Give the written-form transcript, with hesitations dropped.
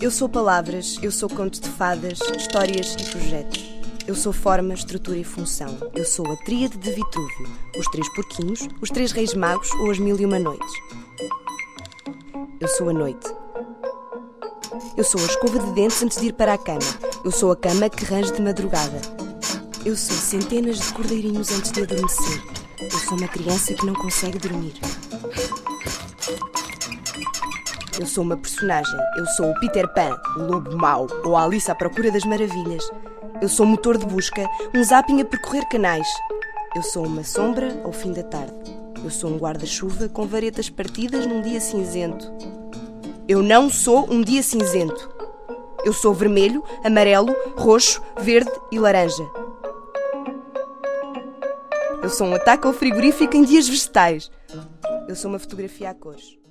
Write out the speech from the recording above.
Eu sou palavras, eu sou contos de fadas, histórias e projetos. Eu sou forma, estrutura e função. Eu sou a tríade de Vitrúvio, os 3 porquinhos, os 3 reis magos ou as 1001 noites. Eu sou a noite. Eu sou a escova de dentes antes de ir para a cama. Eu sou a cama que range de madrugada. Eu sou centenas de cordeirinhos antes de adormecer. Eu sou uma criança que não consegue dormir. Eu sou uma personagem. Eu sou o Peter Pan, o lobo mau, ou a Alice à procura das maravilhas. Eu sou um motor de busca, um zapping a percorrer canais. Eu sou uma sombra ao fim da tarde. Eu sou um guarda-chuva com varetas partidas num dia cinzento. Eu não sou um dia cinzento. Eu sou vermelho, amarelo, roxo, verde e laranja. Eu sou um ataque ao frigorífico em dias vegetais. Eu sou uma fotografia a cores.